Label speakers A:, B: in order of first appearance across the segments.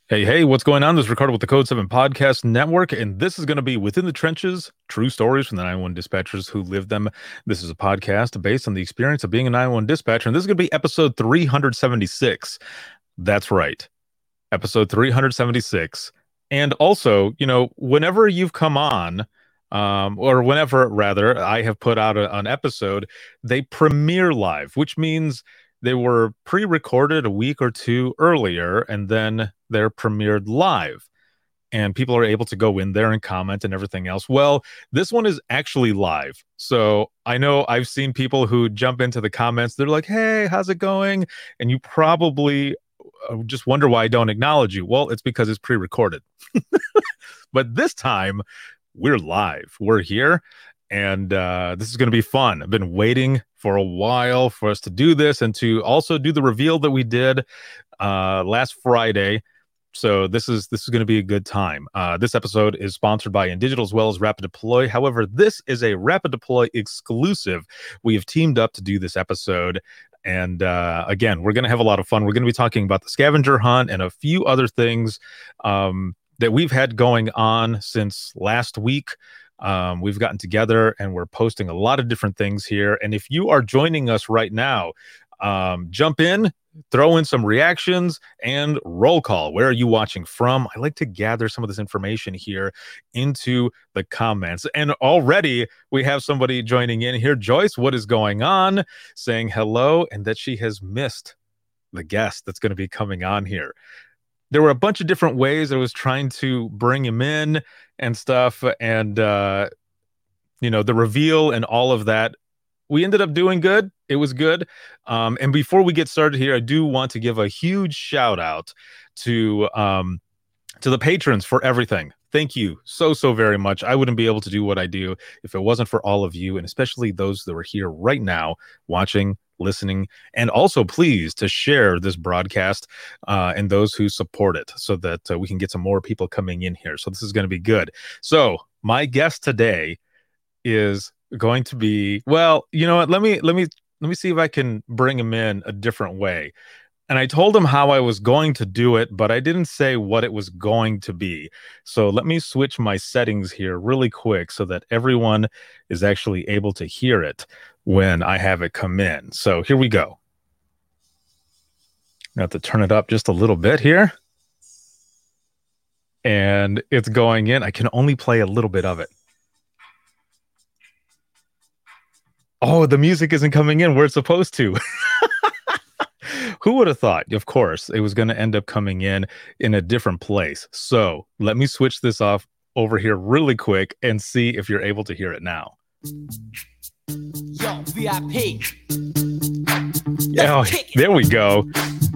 A: Hey, hey, what's going on? This is Ricardo with the Code 7 Podcast Network, and this is going to be Within the Trenches, true stories from the 911 dispatchers who lived them. This is a podcast based on the experience of being a 911 dispatcher, and this is going to be episode 376. That's right, episode 376. And also, whenever you've come on, or whenever rather I have put out an episode, they premiere live, which means they were pre-recorded a week or two earlier, and then they're premiered live. And people are able to go in there and comment and everything else. Well, this one is actually live. So I know I've seen people who jump into the comments. They're like, hey, how's it going? And you probably just wonder why I don't acknowledge you. Well, it's because it's pre-recorded. But this time we're live. We're here. And this is going to be fun. I've been waiting for a while for us to do this and to also do the reveal that we did last Friday. So this is going to be a good time. This episode is sponsored by InDigital as well as Rapid Deploy. However, this is a Rapid Deploy exclusive. We have teamed up to do this episode. And again, we're going to have a lot of fun. We're going to be talking about the scavenger hunt and a few other things that we've had going on since last week. We've gotten together and we're posting a lot of different things here. And if you are joining us right now, jump in, throw in some reactions, and roll call. Where are you watching from? I like to gather some of this information here into the comments. And already we have somebody joining in here. Joyce, what is going on? Saying hello and that she has missed the guest that's going to be coming on here. There were a bunch of different ways I was trying to bring him in and stuff. And, the reveal and all of that, we ended up doing good. It was good. And before we get started here, I do want to give a huge shout out to the patrons for everything. Thank you so very much. I wouldn't be able to do what I do if it wasn't for all of you, and especially those that are here right now watching, listening, and also please to share this broadcast and those who support it so that we can get some more people coming in here. So this is going to be good. So my guest today is going to be, well, you know what? Let me see if I can bring him in a different way. And I told him how I was going to do it, but I didn't say what it was going to be. So let me switch my settings here really quick so that everyone is actually able to hear it when I have it come in. So here we go. I have to turn it up just a little bit here. And it's going in. I can only play a little bit of it. Oh, the music isn't coming in where it's supposed to. Who would have thought? Of course, it was going to end up coming in a different place. So let me switch this off over here really quick and see if you're able to hear it now.
B: Yo, VIP.
A: Oh, there we go.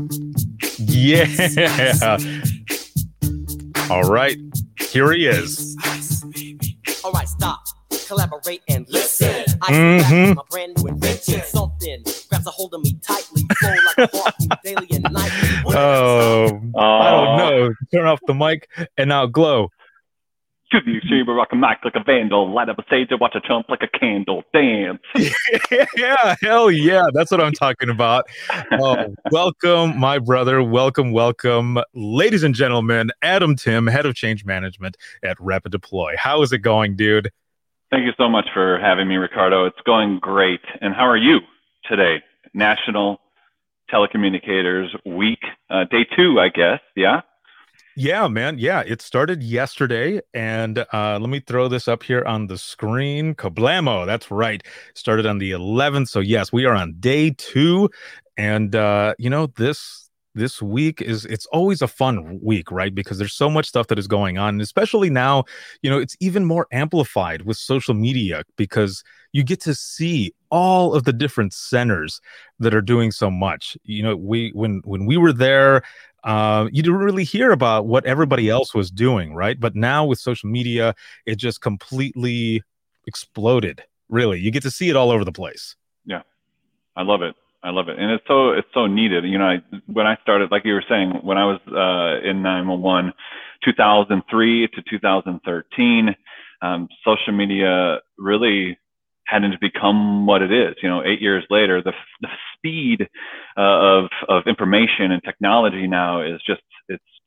A: Yeah. All right. Here he is.
B: All right, stop. Collaborate and listen. I my brand new invention. Something grabs a hold of me tightly. Flow like a harpoon daily and nightly.
A: I don't know. Turn off the mic and now glow.
C: Shoot you, Sheba, rock a mic like a vandal. Light up a stage and watch a chump like a candle. Dance.
A: Yeah, hell yeah. That's what I'm talking about. Oh, welcome, my brother. Welcome. Ladies and gentlemen, Adam Tim, head of change management at Rapid Deploy. How is it going, dude?
C: Thank you so much for having me, Ricardo. It's going great. And how are you today? National Telecommunicators Week, day 2, I guess. Yeah?
A: Yeah, man. Yeah, it started yesterday. And let me throw this up here on the screen. Kablamo. That's right. Started on the 11th. So, yes, we are on day 2. And, this week it's always a fun week, right? Because there's so much stuff that is going on, and especially now, it's even more amplified with social media because you get to see all of the different centers that are doing so much. When we were there, you didn't really hear about what everybody else was doing, right? But now with social media, it just completely exploded. Really, you get to see it all over the place.
C: Yeah, I love it. And it's so needed. When I started, like you were saying, when I was in 911, 2003 to 2013, social media really hadn't become what it is. 8 years later, the speed of information and technology now is it's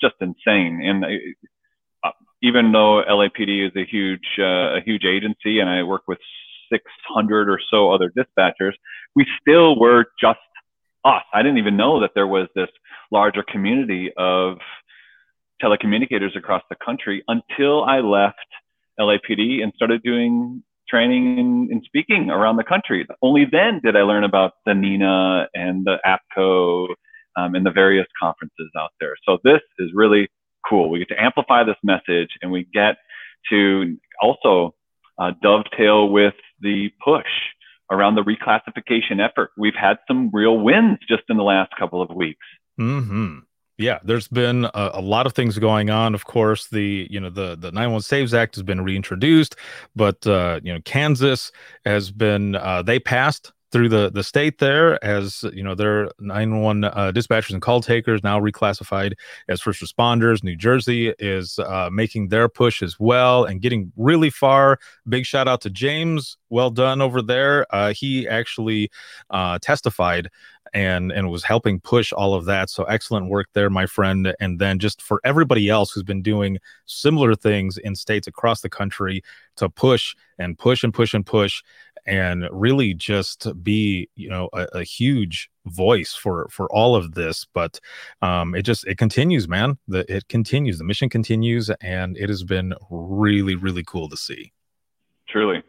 C: just insane. And even though LAPD is a huge agency, and I work with 600 or so other dispatchers, we still were just us. I didn't even know that there was this larger community of telecommunicators across the country until I left LAPD and started doing training in speaking around the country. Only then did I learn about the NINA and the APCO and the various conferences out there. So this is really cool. We get to amplify this message, and we get to also dovetail with the push around the reclassification effort. We've had some real wins just in the last couple of weeks.
A: Mm-hmm. Yeah, there's been a lot of things going on. Of course, the 911 Saves Act has been reintroduced, but Kansas has been they passed through the state there as their 911 dispatchers and call takers now reclassified as first responders. New Jersey is making their push as well and getting really far. Big shout out to James. Well done over there. He actually testified and was helping push all of that. So excellent work there, my friend. And then just for everybody else who's been doing similar things in states across the country to push and push and push and push and really just be, a huge voice for all of this. But it continues, man. It continues. The mission continues, and it has been really, really cool to see.
C: Truly.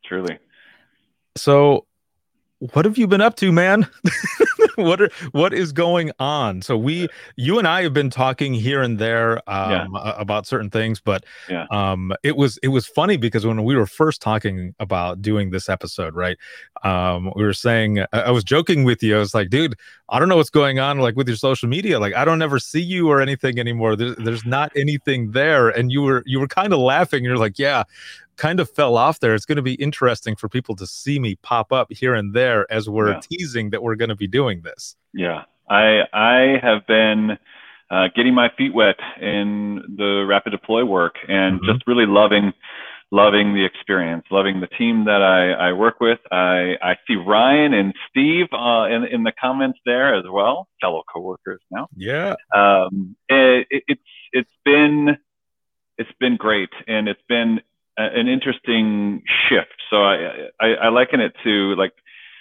A: So what have you been up to, man? What is going on? So you and I have been talking here and there about certain things, but it was funny because when we were first talking about doing this episode, right? We were saying, I was joking with you. I was like, dude, I don't know what's going on like with your social media. Like, I don't ever see you or anything anymore. There's not anything there. And you were kind of laughing. You're like, yeah, kind of fell off there. It's going to be interesting for people to see me pop up here and there as we're teasing that we're going to be doing this.
C: Yeah, I have been getting my feet wet in the rapid deploy work and just really loving the experience, loving the team that I work with. I see Ryan and Steve in the comments there as well, fellow coworkers now.
A: Yeah.
C: It's been great, and it's been an interesting shift. So I liken it to like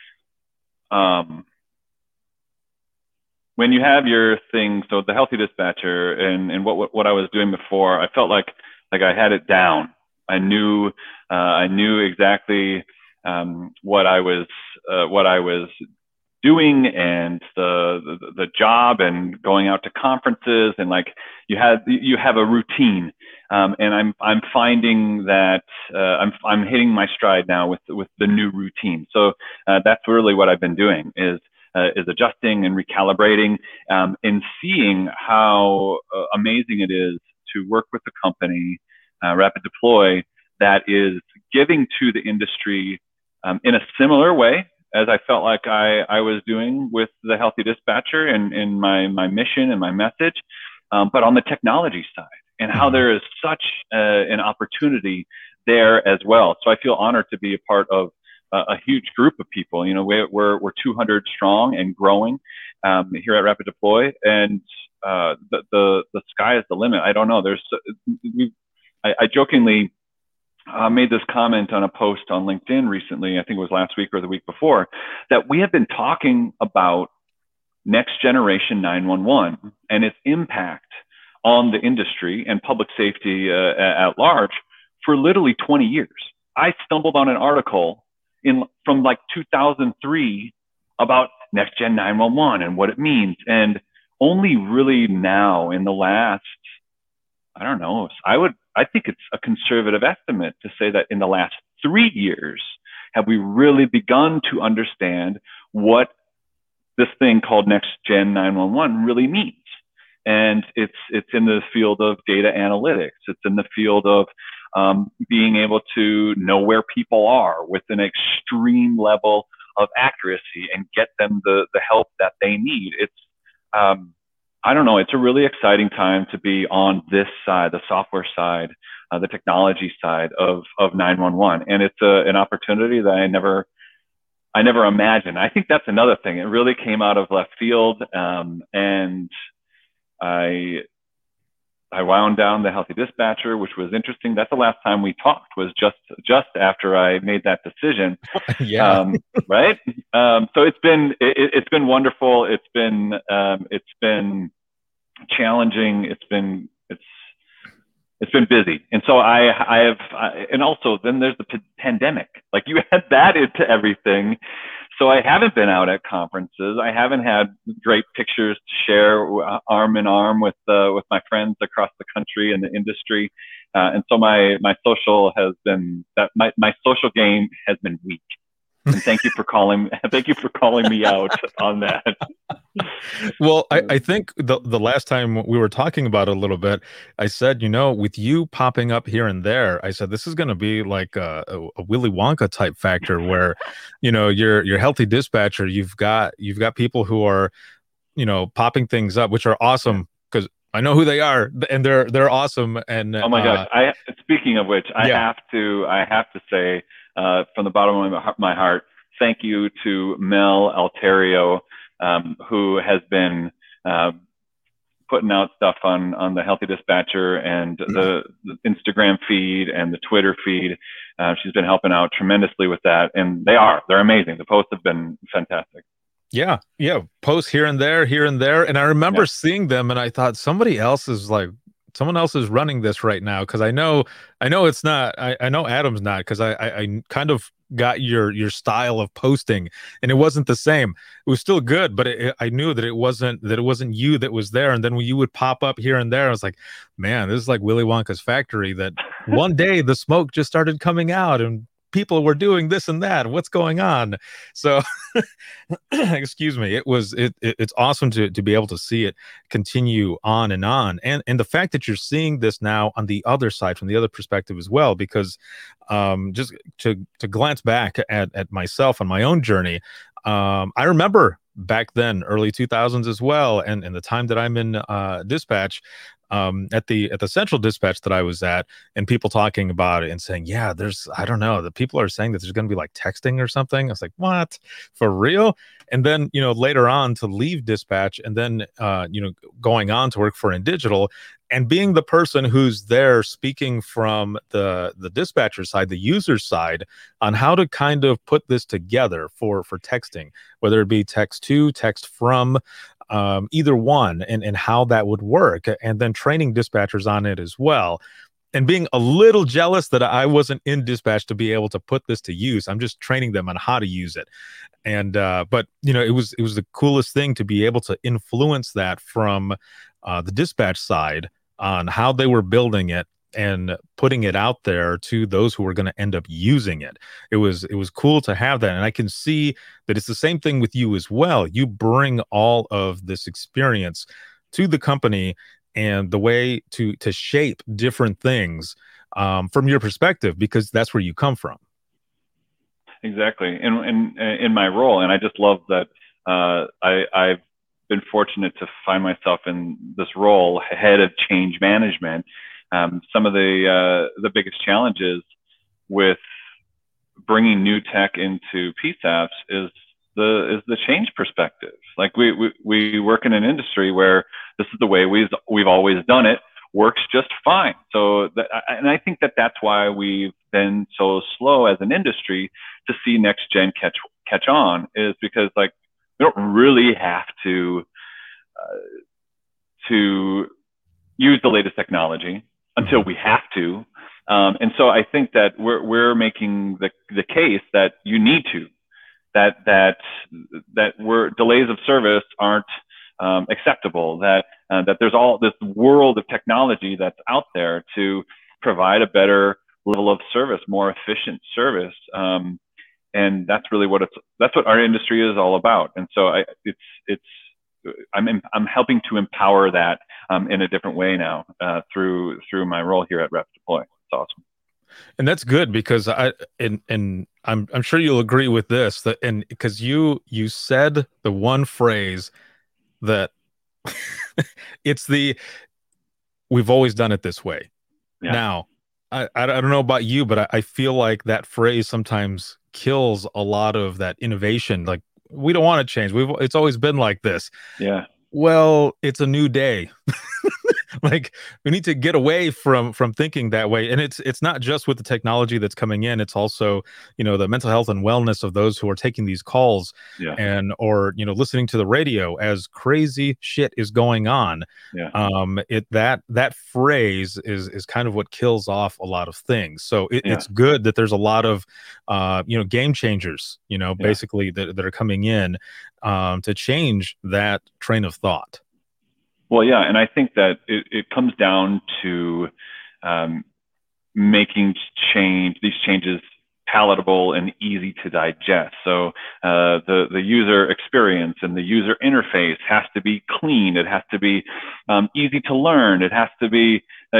C: when you have your thing. So the Healthy Dispatcher and what I was doing before, I felt like I had it down. I knew exactly what I was doing and the job and going out to conferences, and like you have a routine, and I'm finding that I'm hitting my stride now with the new routine. So that's really what I've been doing is adjusting and recalibrating, and seeing how amazing it is to work with a company, Rapid Deploy, that is giving to the industry in a similar way as I felt like I was doing with the Healthy Dispatcher and my mission and my message, but on the technology side, and how there is such an opportunity there as well. So I feel honored to be a part of a huge group of people. We're 200 strong and growing here at Rapid Deploy, and the sky is the limit. I don't know. I jokingly made this comment on a post on LinkedIn recently, I think it was last week or the week before, that we have been talking about next generation 911 and its impact on the industry and public safety at large for literally 20 years. I stumbled on an article from like 2003 about next gen 911 and what it means. And only really now in the last, I don't know, I think it's a conservative estimate to say that in the last 3 years, have we really begun to understand what this thing called next gen 911 really means. And it's in the field of data analytics. It's in the field of being able to know where people are with an extreme level of accuracy and get them the help that they need. It's, I don't know, it's a really exciting time to be on this side, the software side, the technology side of 911. And it's an opportunity that I never imagined. I think that's another thing. It really came out of left field. And I wound down the Healthy Dispatcher, which was interesting. That's the last time we talked, was just after I made that decision.
A: Yeah.
C: Right. So it's been wonderful. It's been challenging. It's been busy. And so and also then there's the pandemic. Like, you add that into everything. So I haven't been out at conferences. I haven't had great pictures to share arm in arm with my friends across the country and the industry. And so my social game has been weak. And thank you for calling me out on that.
A: Well, I think the last time we were talking about it a little bit, I said, with you popping up here and there, I said this is going to be like a Willy Wonka type factor where, your Healthy Dispatcher, you've got people who are, popping things up, which are awesome because I know who they are and they're awesome. And
C: oh my gosh, speaking of which, I have to say, from the bottom of my heart, thank you to Mel Alterio, who has been putting out stuff on the Healthy Dispatcher and the Instagram feed and the Twitter feed. She's been helping out tremendously with that, and they're amazing. The posts have been fantastic.
A: Yeah, posts here and there, and I remember seeing them, and I thought someone else is running this right now, because I know it's not. I know Adam's not, because I kind of got your style of posting, and it wasn't the same. It was still good, but I knew that it wasn't you that was there. And then when you would pop up here and there, I was like, man, this is like Willy Wonka's factory, that one day the smoke just started coming out and people were doing this and that. What's going on? So excuse me. It's awesome to be able to see it continue on and on. And the fact that you're seeing this now on the other side, from the other perspective as well, because just to glance back at myself on my own journey, I remember back then, early 2000s as well, and the time that I'm in dispatch, at the central dispatch that I was at, and people talking about it and saying, I don't know, the people are saying that there's going to be like texting or something. I was like, what, for real? And then, later on to leave dispatch, and then, going on to work for InDigital, and being the person who's there speaking from the dispatcher side, the user side, on how to kind of put this together for texting, whether it be text to, text from, either one, and how that would work, and then training dispatchers on it as well, and being a little jealous that I wasn't in dispatch to be able to put this to use. I'm just training them on how to use it. And but it was the coolest thing to be able to influence that from the dispatch side on how they were building it and putting it out there to those who were going to end up using it. It was cool to have that. And I can see that it's the same thing with you as well. You bring all of this experience to the company and the way to shape different things from your perspective, because that's where you come from.
C: Exactly. In my role. And I just love that I've been fortunate to find myself in this role, head of change management. Some of the biggest challenges with bringing new tech into PSAPs is the change perspective. Like, we work in an industry where this is the way we've always done it, works just fine. So and I think that's why we've been so slow as an industry to see next gen catch on, is because, like, we don't really have to use the latest technology until we have to. And so I think that we're making the case that you need to, that delays of service aren't acceptable, that there's all this world of technology that's out there to provide a better level of service, more efficient service. And that's really that's what our industry is all about. And so I'm helping to empower that in a different way now through my role here at Rep Deploy. It's awesome.
A: And that's good, because I'm sure you'll agree with this, and because you said the one phrase that we've always done it this way. Yeah. Now, I don't know about you, but I feel like that phrase sometimes kills a lot of that innovation. Like, we don't want to change. It's always been like this.
C: Yeah.
A: Well, it's a new day. Like, we need to get away from thinking that way. And it's not just with the technology that's coming in, it's also, the mental health and wellness of those who are taking these calls,
C: Yeah.
A: and or listening to the radio as crazy shit is going on.
C: Yeah.
A: That phrase is kind of what kills off a lot of things. So
C: Yeah.
A: it's good that there's a lot of game changers, basically that are coming in to change that train of thought.
C: Well, yeah, and I think that it comes down to making these changes palatable and easy to digest. So the user experience and the user interface has to be clean. It has to be easy to learn. It has to be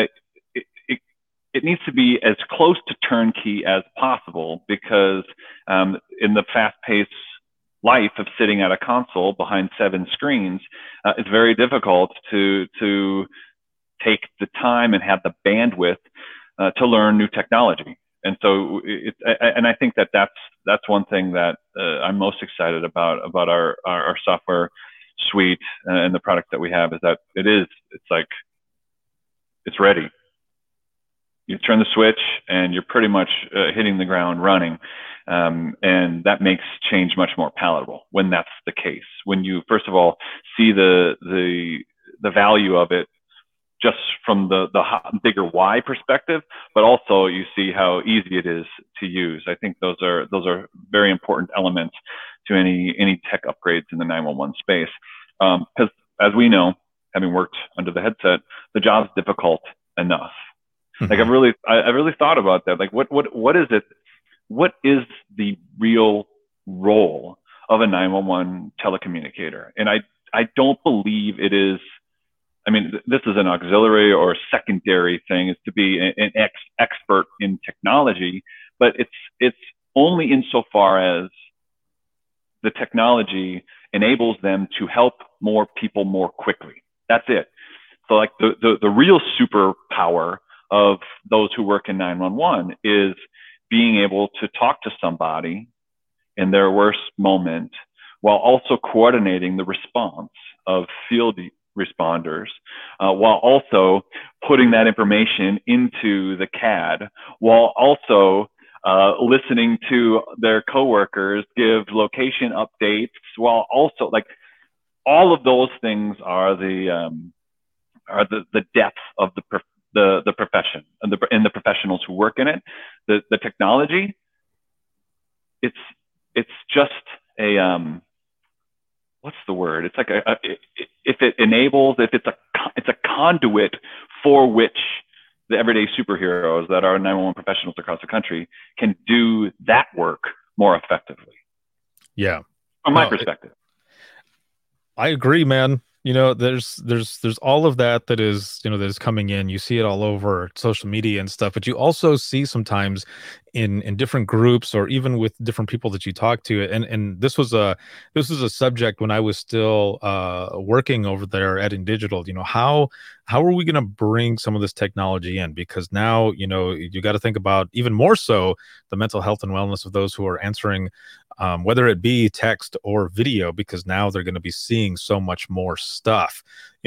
C: it needs to be as close to turnkey as possible, because in the fast-paced life of sitting at a console behind 7 screens, it's very difficult to take the time and have the bandwidth to learn new technology. And so and I think that's one thing that I'm most excited about our software suite and the product that we have, is that it's ready. You turn the switch and you're pretty much hitting the ground running. And that makes change much more palatable when that's the case. When you, first of all, see the value of it just from the bigger why perspective, but also you see how easy it is to use. I think those are very important elements to any tech upgrades in the 911 space. Because as we know, having worked under the headset, the job's difficult enough. Mm-hmm. Like I really thought about that. Like what is it? What is the real role of a 911 telecommunicator? And I don't believe it is. I mean, this is an auxiliary or secondary thing, is to be an expert in technology, but it's only insofar as the technology enables them to help more people more quickly. That's it. So like the real superpower of those who work in 911 is being able to talk to somebody in their worst moment while also coordinating the response of field responders, while also putting that information into the CAD, while also listening to their coworkers give location updates, while also, like, all of those things are the depth of the profession and the professionals who work in it. The technology, it's just a what's the word? It's like if it's a conduit for which the everyday superheroes that are 911 professionals across the country can do that work more effectively.
A: Yeah,
C: from my perspective.
A: I agree, man. There's all of that is, that is coming in. You see it all over social media and stuff, but you also see sometimes in different groups or even with different people that you talk to. And this was a subject when I was still working over there at InDigital. How are we going to bring some of this technology in? Because now, you got to think about even more so the mental health and wellness of those who are answering, whether it be text or video, because now they're going to be seeing so much more stuff.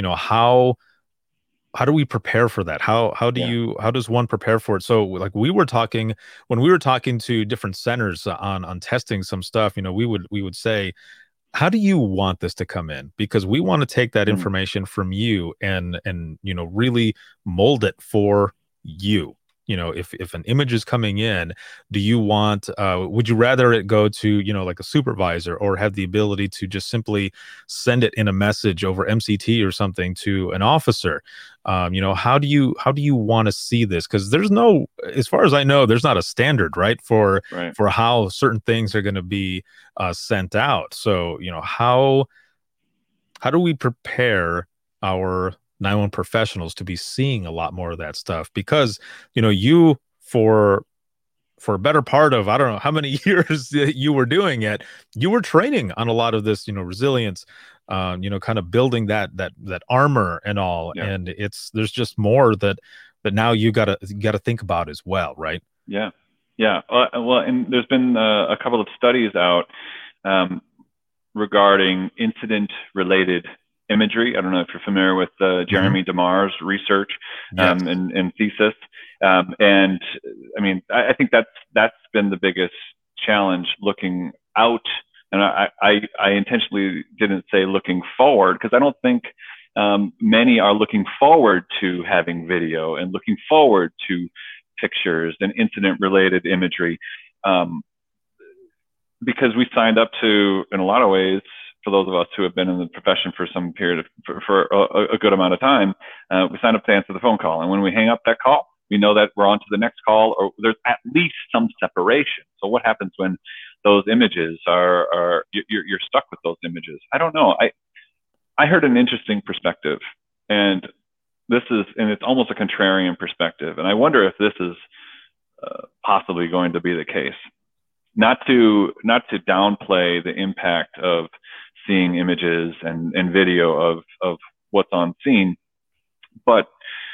A: How do we prepare for that? How does one prepare for it? So like when we were talking to different centers on testing some stuff, we would say, how do you want this to come in? Because we want to take that information from you and really mold it for you. If an image is coming in, do you want, would you rather it go to, like a supervisor, or have the ability to just simply send it in a message over MCT or something to an officer? How do you want to see this? Because there's no, as far as I know, there's not a standard, right, for how certain things are going to be sent out. So, how do we prepare our 911 professionals to be seeing a lot more of that stuff? Because you for a better part of, I don't know how many years that you were doing it, you were training on a lot of this resilience, kind of building that armor and all. Yeah. And there's just more that now you gotta think about as well, right?
C: Yeah well, and there's been a couple of studies out regarding incident related imagery. I don't know if you're familiar with Jeremy DeMar's research and thesis. And I mean, I think that's been the biggest challenge looking out. And I intentionally didn't say looking forward, because I don't think many are looking forward to having video and looking forward to pictures and incident related imagery. Because we signed up to, in a lot of ways, for those of us who have been in the profession for some period for a good amount of time, we signed up to answer the phone call. And when we hang up that call, we know that we're on to the next call, or there's at least some separation. So what happens when those images are you're stuck with those images? I don't know. I heard an interesting perspective, and it's almost a contrarian perspective. And I wonder if this is possibly going to be the case. Not to downplay the impact of seeing images and video of what's on scene, but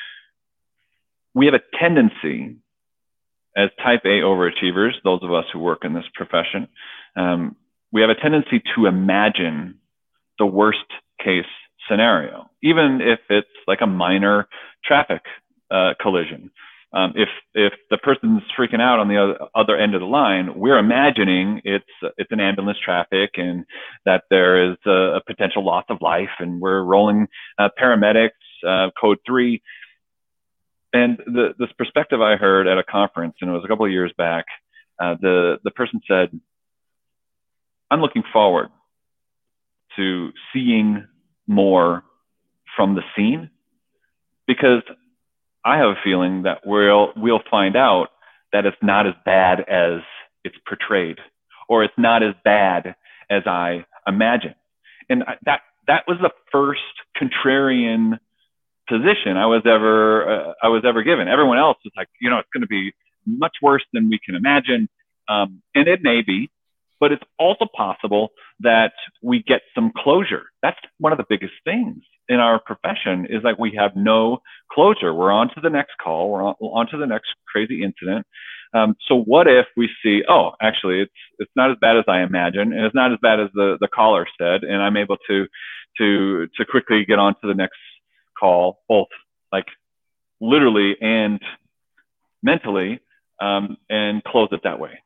C: we have a tendency as type A overachievers, those of us who work in this profession, we have a tendency to imagine the worst case scenario, even if it's like a minor traffic collision. If the person's freaking out on the other end of the line, we're imagining it's an ambulance traffic and that there is a potential loss of life, and we're rolling paramedics, code 3. And this perspective I heard at a conference, and it was a couple of years back, the person said, I'm looking forward to seeing more from the scene, because I have a feeling that we'll find out that it's not as bad as it's portrayed, or it's not as bad as I imagine. And that was the first contrarian position I was ever given. Everyone else is like, it's going to be much worse than we can imagine, and it may be, but it's also possible that we get some closure. That's one of the biggest things in our profession, is like we have no closure. We're on to the next call. We're on to the next crazy incident. So what if we see, actually it's not as bad as I imagine, and it's not as bad as the caller said, and I'm able to quickly get on to the next call, both like literally and mentally, and close it that way.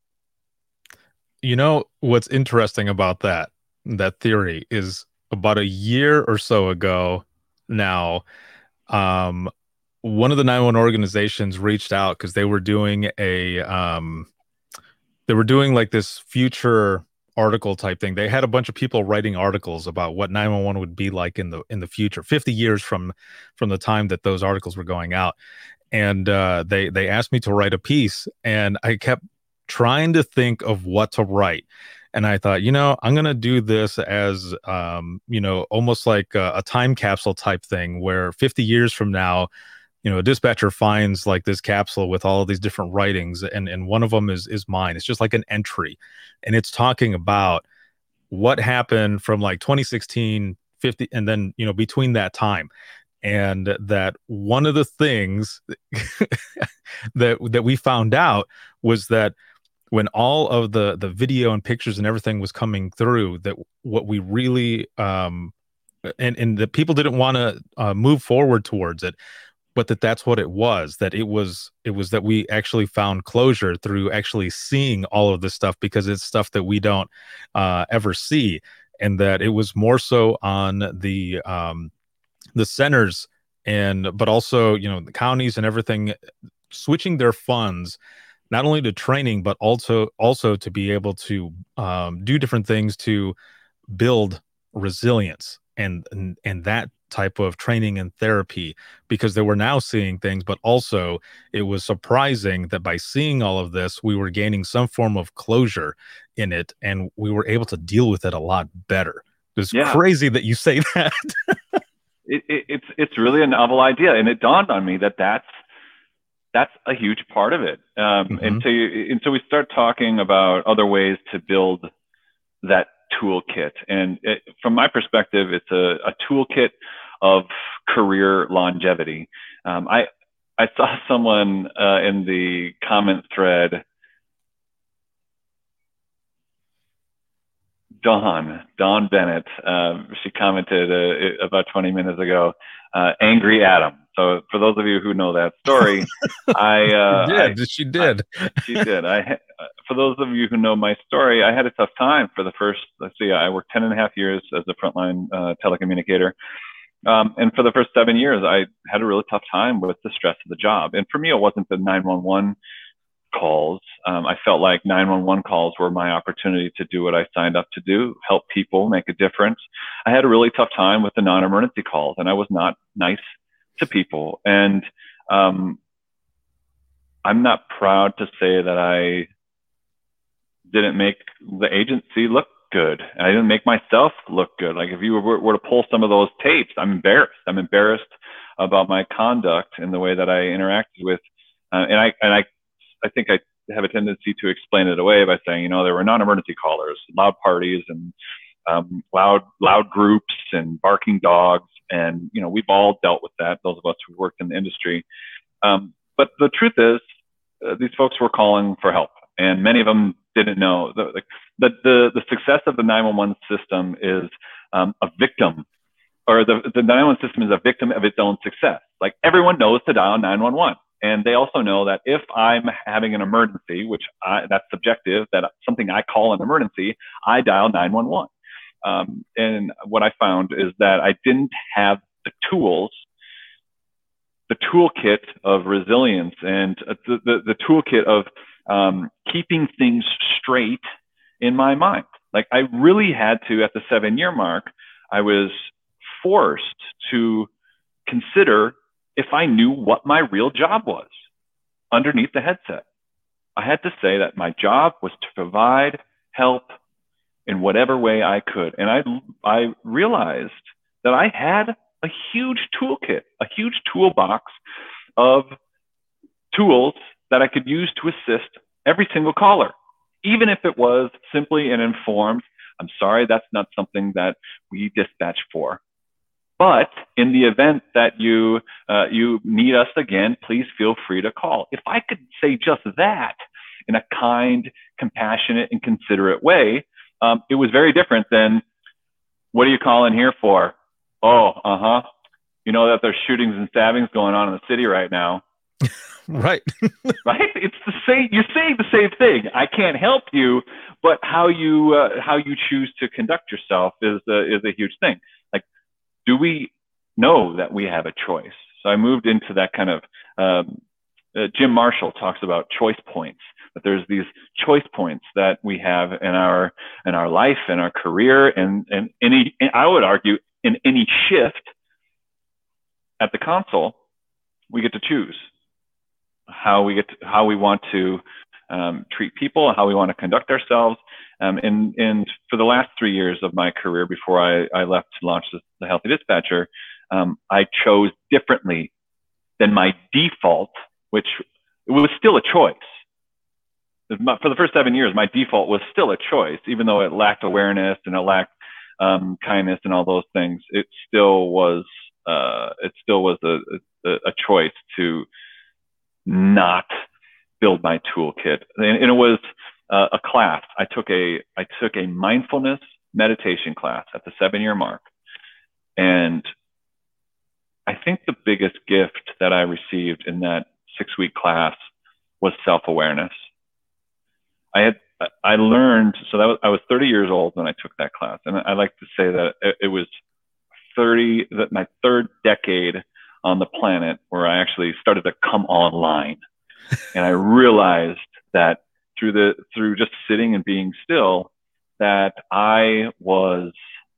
A: What's interesting about that theory is, about a year or so ago now, one of the 911 organizations reached out because they were doing like this future article type thing. They had a bunch of people writing articles about what 911 would be like in the future, 50 years from the time that those articles were going out. And they asked me to write a piece, and I kept trying to think of what to write. And I thought, I'm going to do this as, almost like a time capsule type thing, where 50 years from now, a dispatcher finds like this capsule with all of these different writings, and one of them is mine. It's just like an entry, and it's talking about what happened from like 2016, 50, and then, between that time. And that one of the things that we found out was that when all of the video and pictures and everything was coming through, that what we really and the people didn't want to move forward towards it, but that's what it was. That it was that we actually found closure through actually seeing all of this stuff, because it's stuff that we don't ever see, and that it was more so on the centers, but also the counties and everything switching their funds not only to training, but also to be able to do different things to build resilience and that type of training and therapy, because they were now seeing things, but also it was surprising that by seeing all of this, we were gaining some form of closure in it, and we were able to deal with it a lot better. It's crazy that you say that.
C: It's really a novel idea, and it dawned on me that's a huge part of it. And so we start talking about other ways to build that toolkit. And from my perspective, it's a toolkit of career longevity. I saw someone in the comment thread Dawn Bennett. She commented about 20 minutes ago, "Angry Adam." So for those of you who know that story,
A: She did.
C: She did. For those of you who know my story, I had a tough time for the first. Let's see, I worked 10 and a half years as a frontline telecommunicator. And for the first 7 years, I had a really tough time with the stress of the job. And for me, it wasn't the 911 calls. I felt like 911 calls were my opportunity to do what I signed up to do, help people, make a difference. I had a really tough time with the non-emergency calls, and I was not nice to people. And I'm not proud to say that I didn't make the agency look good. And I didn't make myself look good. Like if you were to pull some of those tapes, I'm embarrassed. I'm embarrassed about my conduct and the way that I interacted with. And I think I have a tendency to explain it away by saying, there were non-emergency callers, loud parties, and loud groups, and barking dogs, and we've all dealt with that. Those of us who worked in the industry. But the truth is, these folks were calling for help, and many of them didn't know. The success of the 911 system is a victim, or the 911 system is a victim of its own success. Like everyone knows to dial 911. And they also know that if I'm having an emergency, which that's subjective, that something I call an emergency, I dial 911. And what I found is that I didn't have the tools, the toolkit of resilience, and the toolkit of keeping things straight in my mind. Like I really had to, at the 7-year mark, I was forced to consider if I knew what my real job was underneath the headset. I had to say that my job was to provide help in whatever way I could. And I realized that I had a huge toolkit, a huge toolbox of tools that I could use to assist every single caller, even if it was simply an informed, "I'm sorry, that's not something that we dispatch for. But in the event that you need us again, please feel free to call." If I could say just that in a kind, compassionate, and considerate way, it was very different than, "What are you calling here for?" "Oh, you know that there's shootings and stabbings going on in the city right now."
A: Right.
C: Right? It's the same. You're saying the same thing. I can't help you, but how you choose to conduct yourself is a huge thing. Like, do we know that we have a choice? So I moved into that kind of, Jim Marshall talks about choice points, that there's these choice points that we have in our life, in our career, and I would argue in any shift at the console, we get to choose how we want to treat people, how we want to conduct ourselves. And for the last 3 years of my career before I left to launch the Healthy Dispatcher, I chose differently than my default, which it was still a choice. For the first 7 years, my default was still a choice, even though it lacked awareness and it lacked kindness and all those things. It still was a choice to not build my toolkit. And it was a class. I took a mindfulness meditation class at the 7-year mark. And I think the biggest gift that I received in that 6-week class was self-awareness. I learned, so I was 30 years old when I took that class. And I like to say that it was my third decade on the planet where I actually started to come online. And I realized that through just sitting and being still, that I was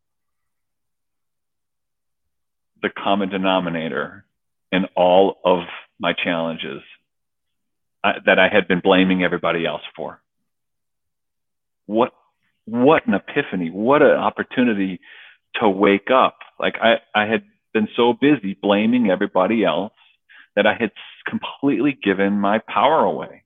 C: the common denominator in all of my challenges that I had been blaming everybody else for. What an epiphany, what an opportunity to wake up. Like I had been so busy blaming everybody else that I had completely given my power away.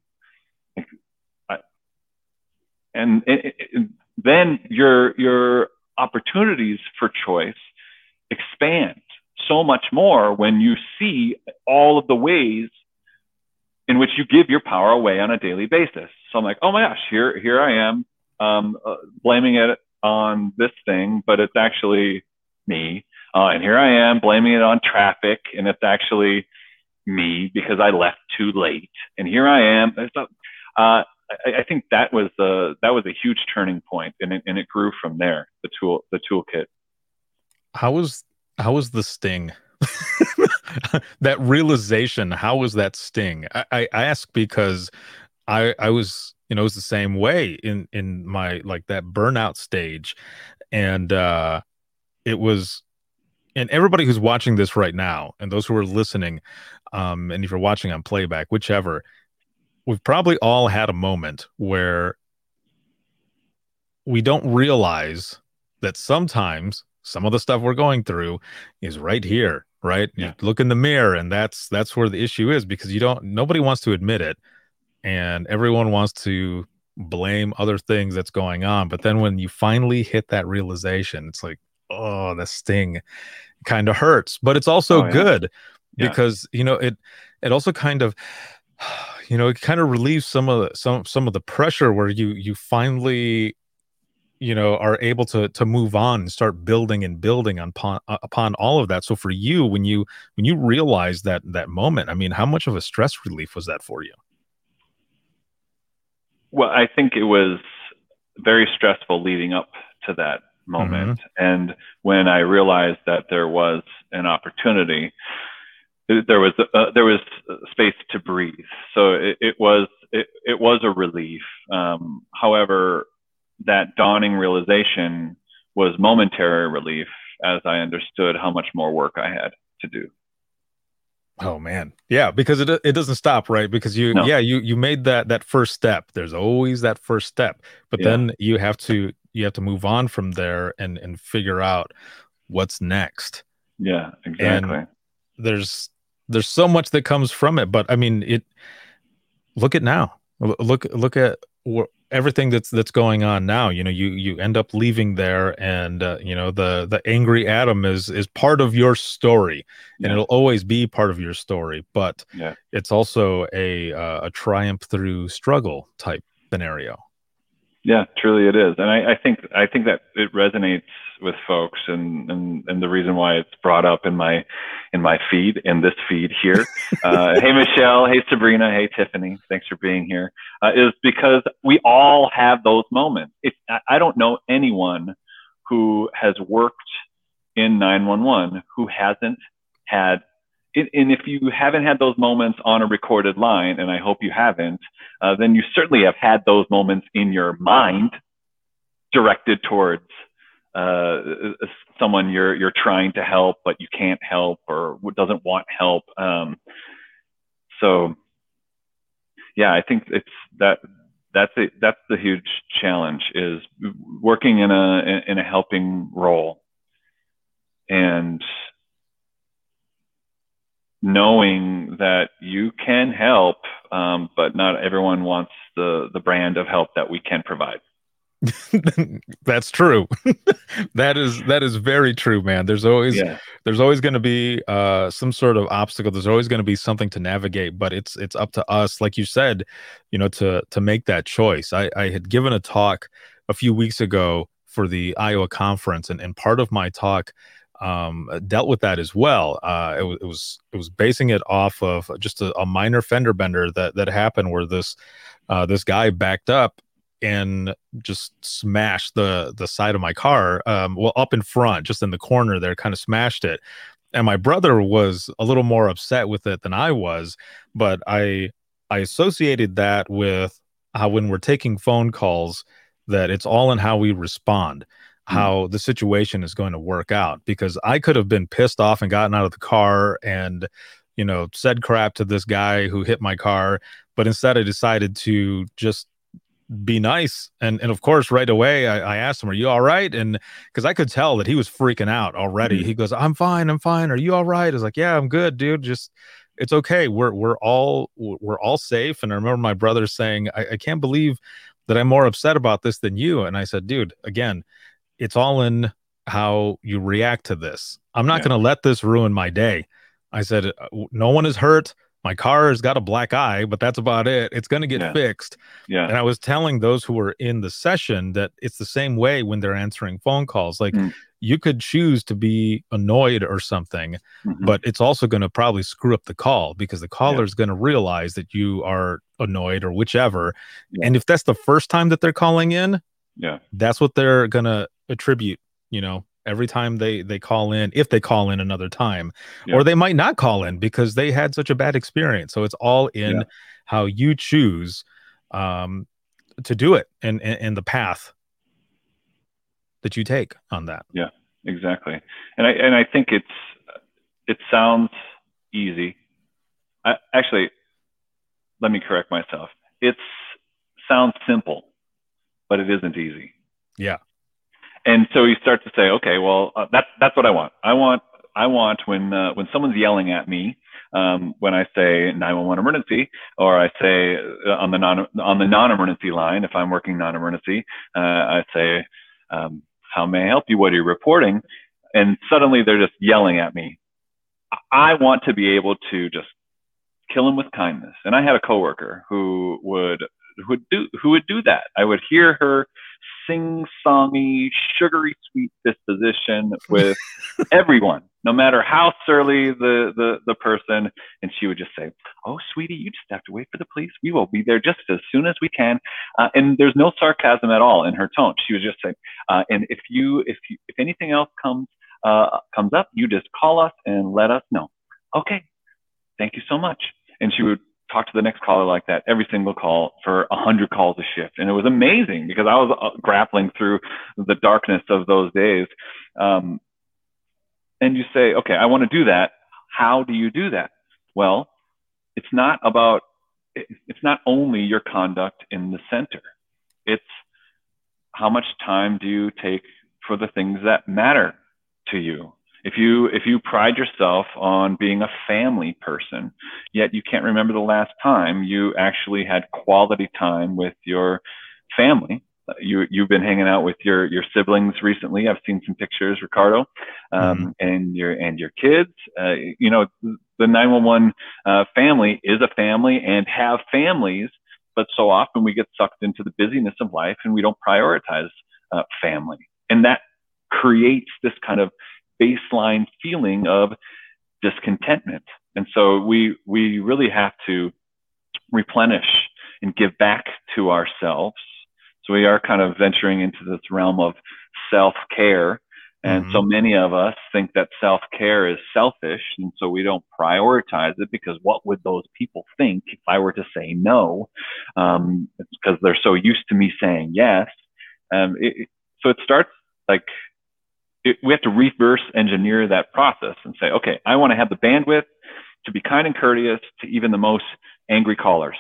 C: And then your opportunities for choice expand so much more when you see all of the ways in which you give your power away on a daily basis. So I'm like, oh my gosh, here I am, blaming on this thing, but it's actually me. And here I am blaming it on traffic, and it's actually me because I left too late. And here I am. I think that was a huge turning point, and it grew from there. The toolkit.
A: How was the sting? That realization, how was that sting? I ask because I was, it was the same way in my, like, that burnout stage. And it was, and everybody who's watching this right now and those who are listening, and if you're watching on playback, whichever, we've probably all had a moment where we don't realize that sometimes some of the stuff we're going through is right here, right?
C: Yeah.
A: You look in the mirror, and that's where the issue is, because nobody wants to admit it, and everyone wants to blame other things that's going on. But then when you finally hit that realization, it's like, oh, the sting kind of hurts, but it's also good because it also kind of it kind of relieves some of the pressure where you finally are able to move on and start building and building upon all of that. So for you, when you realize that moment, I mean, how much of a stress relief was that for you?
C: Well, I think it was very stressful leading up to that moment.
A: Mm-hmm.
C: And when I realized that there was an opportunity, there was space to breathe. So it was a relief. However, that dawning realization was momentary relief as I understood how much more work I had to do.
A: Oh man. Yeah, because it doesn't stop, right? Because you made that first step. There's always that first step, but then you have to move on from there and figure out what's next.
C: Yeah, exactly.
A: And there's so much that comes from it, but I mean, look at now. Look at everything that's going on now. You end up leaving there, and the angry Adam is part of your story, and it'll always be part of your story, but it's also a triumph through struggle type scenario.
C: Yeah, truly it is. And I think that it resonates with folks, and the reason why it's brought up in my feed, in this feed here. Hey, Michelle. Hey, Sabrina. Hey, Tiffany. Thanks for being here. Is because we all have those moments. I don't know anyone who has worked in 911 who hasn't had it. And if you haven't had those moments on a recorded line, and I hope you haven't, then you certainly have had those moments in your mind directed towards someone you're trying to help, but you can't help, or doesn't want help. So yeah, I think that's the huge challenge, is working in a helping role and knowing that you can help, but not everyone wants the brand of help that we can provide.
A: That's true. That is very true, man. There's always going to be some sort of obstacle. There's always going to be something to navigate, but it's up to us, like you said, to make that choice. I had given a talk a few weeks ago for the Iowa conference, and part of my talk dealt with that as well. It was basing it off of just a minor fender bender that happened, where this guy backed up and just smashed the side of my car, up in front, just in the corner there, kind of smashed it. And my brother was a little more upset with it than I was, but I associated that with how, when we're taking phone calls, that it's all in how we respond, how the situation is going to work out. Because I could have been pissed off and gotten out of the car and said crap to this guy who hit my car, but instead I decided to just be nice. And of course, right away, I asked him, "Are you all right?" And because I could tell that he was freaking out already. He goes, I'm fine. Are you all right?" I was like, "Yeah, I'm good, dude. Just, it's okay. We're all safe." And I remember my brother saying, I can't believe that I'm more upset about this than you. And I said, "Dude, again, it's all in how you react to this. I'm not going to let this ruin my day." I said, "No one is hurt. My car has got a black eye, but that's about it. It's going to get
C: Yeah.
A: fixed.
C: Yeah.
A: And I was telling those who were in the session that it's the same way when they're answering phone calls. Like
C: Mm.
A: you could choose to be annoyed or something,
C: Mhm.
A: but it's also going to probably screw up the call because the caller
C: Yeah.
A: is going to realize that you are annoyed or whichever.
C: Yeah.
A: And if that's the first time that they're calling in,
C: Yeah.
A: that's what they're going to attribute, every time they call in, if they call in another time.
C: Yeah.
A: Or they might not call in because they had such a bad experience. So it's all in
C: Yeah.
A: how you choose to do it and the path that you take on that.
C: Yeah, exactly. And I think it sounds easy. Actually, let me correct myself. It sounds simple, but it isn't easy.
A: Yeah.
C: And so you start to say, okay, well, that's what I want. I want when someone's yelling at me, when I say 911 emergency, or I say on the non-emergency line, if I'm working non-emergency, I say, how may I help you? What are you reporting? And suddenly they're just yelling at me. I want to be able to just kill them with kindness. And I had a coworker who would do that. I would hear her sing-songy, sugary sweet disposition with everyone, no matter how surly the person. And she would just say, "Oh, sweetie, you just have to wait for the police. We will be there just as soon as we can." And there's no sarcasm at all in her tone. She would just say, "And if anything else comes up, you just call us and let us know." Okay, thank you so much. And she would talk to the next caller like that every single call for 100 calls a shift. And it was amazing because I was grappling through the darkness of those days. And you say, okay, I want to do that. How do you do that? Well, it's not only your conduct in the center. It's how much time do you take for the things that matter to you. If you pride yourself on being a family person, yet you can't remember the last time you actually had quality time with your family. You've been hanging out with your siblings recently. I've seen some pictures, Ricardo, and your kids. The 911 family is a family and have families, but so often we get sucked into the busyness of life and we don't prioritize family, and that creates this kind of baseline feeling of discontentment. And so we really have to replenish and give back to ourselves. So we are kind of venturing into this realm of self-care. And so many of us think that self-care is selfish. And so we don't prioritize it because what would those people think if I were to say no? It's because they're so used to me saying yes. So it starts like, we have to reverse engineer that process and say, okay, I want to have the bandwidth to be kind and courteous to even the most angry callers.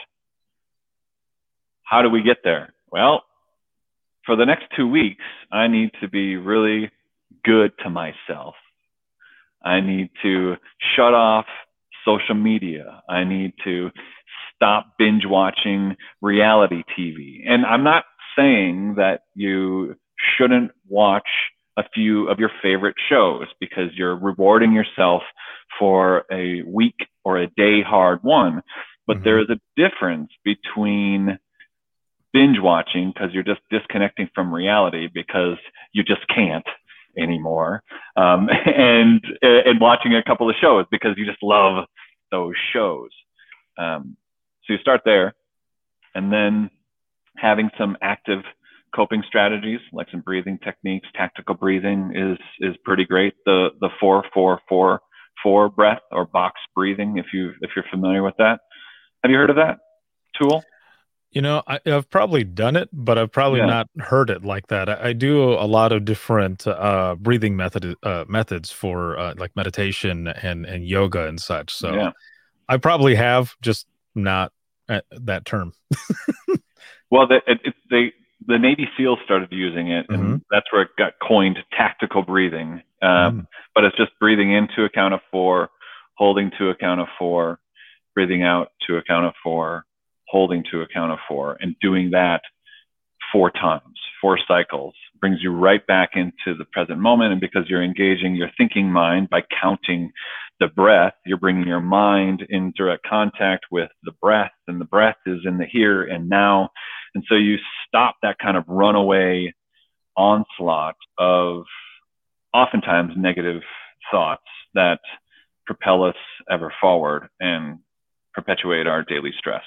C: How do we get there? Well, for the next 2 weeks, I need to be really good to myself. I need to shut off social media. I need to stop binge watching reality TV. And I'm not saying that you shouldn't watch a few of your favorite shows because you're rewarding yourself for a week or a day hard one. But there is a difference between binge watching because you're just disconnecting from reality because you just can't anymore, and watching a couple of shows because you just love those shows. So you start there, and then having some active coping strategies like some breathing techniques. Tactical breathing is pretty great. The 4-4-4-4 breath or box breathing, if you're familiar with that. Have you heard of that tool?
A: I've probably done it, but I've probably not heard it like that. I do a lot of different breathing methods for like meditation and yoga and such. So I probably have, just not that term.
C: Well, the Navy SEALs started using it, and that's where it got coined tactical breathing. But it's just breathing in to a count of 4, holding to a count of 4, breathing out to a count of 4, holding to a count of 4, and doing that 4 times, 4 cycles. brings you right back into the present moment. And because you're engaging your thinking mind by counting the breath, you're bringing your mind in direct contact with the breath, and the breath is in the here and now. And so you stop that kind of runaway onslaught of oftentimes negative thoughts that propel us ever forward and perpetuate our daily stress.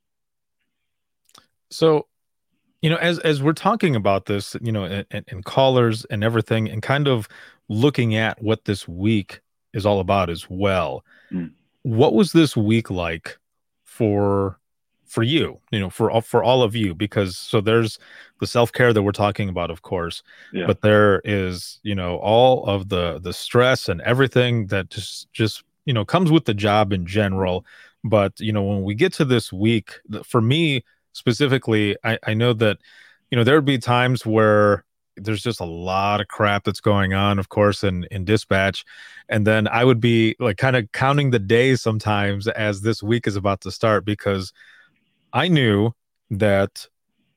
A: So, as we're talking about this, and callers and everything, and kind of looking at what this week is all about as well. What was this week like for you, for all of you? Because so there's the self-care that we're talking about, of course, but there is, all of the stress and everything that just comes with the job in general. But, when we get to this week, for me specifically, I know that, there would be times where there's just a lot of crap that's going on, of course, in dispatch. And then I would be like kind of counting the days sometimes as this week is about to start, because I knew that,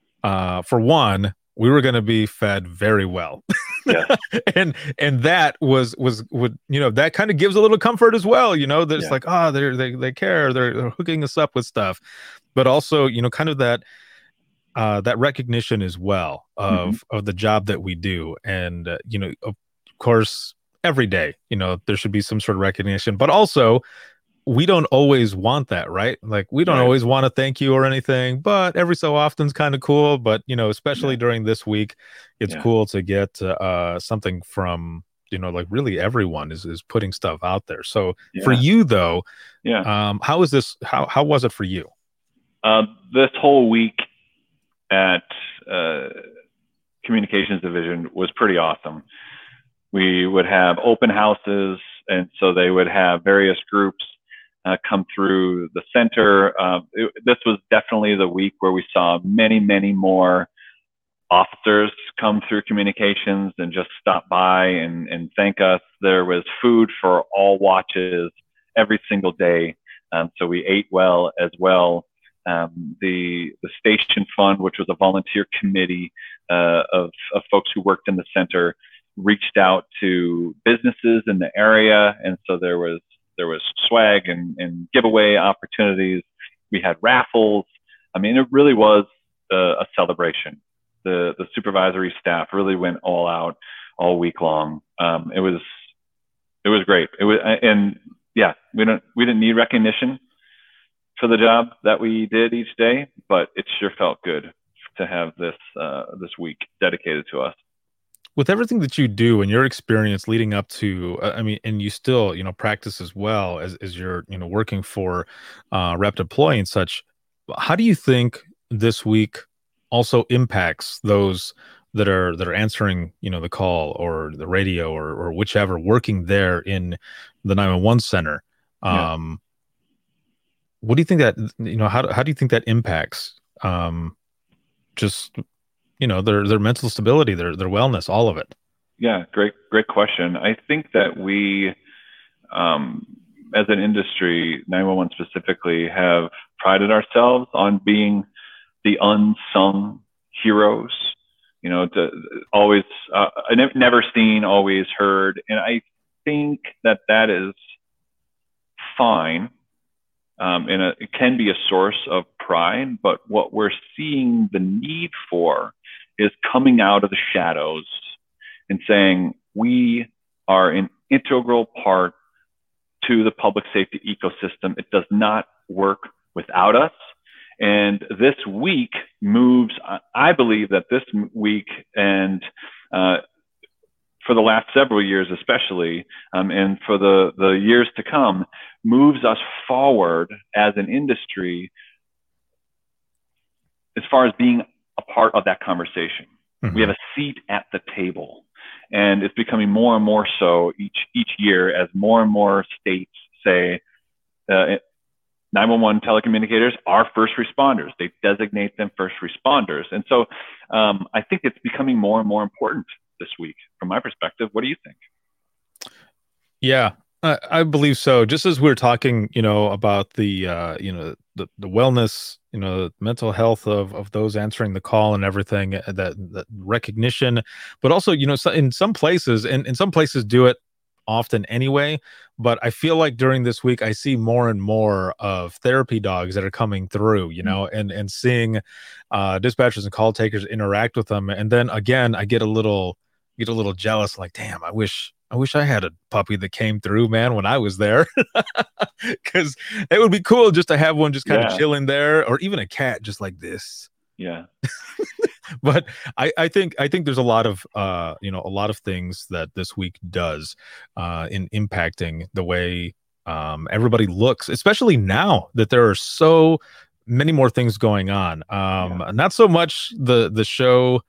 A: for one, we were going to be fed very well.
C: Yeah.
A: and that would that kind of gives a little comfort as well, that it's like, they care, they're hooking us up with stuff, but also kind of that recognition as well of the job that we do. And of course, every day there should be some sort of recognition, but also we don't always want that, right? Like, we don't always want to thank you or anything, but every so often is kind of cool. But especially during this week, it's cool to get something from like really everyone is putting stuff out there. So for you though, how is this? How was it for you?
C: This whole week at Communications Division was pretty awesome. We would have open houses, and so they would have various groups come through the center. This was definitely the week where we saw many, many more officers come through communications and just stop by and thank us. There was food for all watches every single day. So we ate well as well. The Station Fund, which was a volunteer committee of folks who worked in the center, reached out to businesses in the area. And so there was swag and giveaway opportunities. We had raffles. I mean, it really was a celebration. The supervisory staff really went all out all week long. It was great. We didn't need recognition for the job that we did each day, but it sure felt good to have this week dedicated to us.
A: With everything that you do and your experience leading up to, and you still, practice as well as you're, working for Rep Deploy and such. How do you think this week also impacts those that are answering, the call or the radio or whichever, working there in the 911 center? What do you think that, how do you think that impacts just their mental stability, their wellness, all of it?
C: Yeah, great question. I think that we, as an industry, 911 specifically, have prided ourselves on being the unsung heroes. Always never seen, always heard, and I think that is fine. And it can be a source of pride, but what we're seeing the need for is coming out of the shadows and saying we are an integral part to the public safety ecosystem. It does not work without us. And this week moves, I believe that this week and for the last several years especially, and for the years to come, moves us forward as an industry as far as being a part of that conversation. We have a seat at the table, and it's becoming more and more so each year as more and more states say 911 telecommunicators are first responders. They designate them first responders. And so I think it's becoming more and more important this week from my perspective. What do you think?
A: Yeah, I believe so. Just as we are talking, about the wellness, mental health of those answering the call and everything, that recognition, but also, in some places, and in some places do it often anyway. But I feel like during this week, I see more and more of therapy dogs that are coming through, and seeing dispatchers and call takers interact with them, and then again, I get a little jealous, like, damn, I wish I had a puppy that came through, man, when I was there. Because it would be cool just to have one just kind of
C: Yeah.
A: chilling there, or even a cat just like this.
C: Yeah.
A: But I think there's a lot of things that this week does in impacting the way everybody looks, especially now that there are so many more things going on. Not so much the show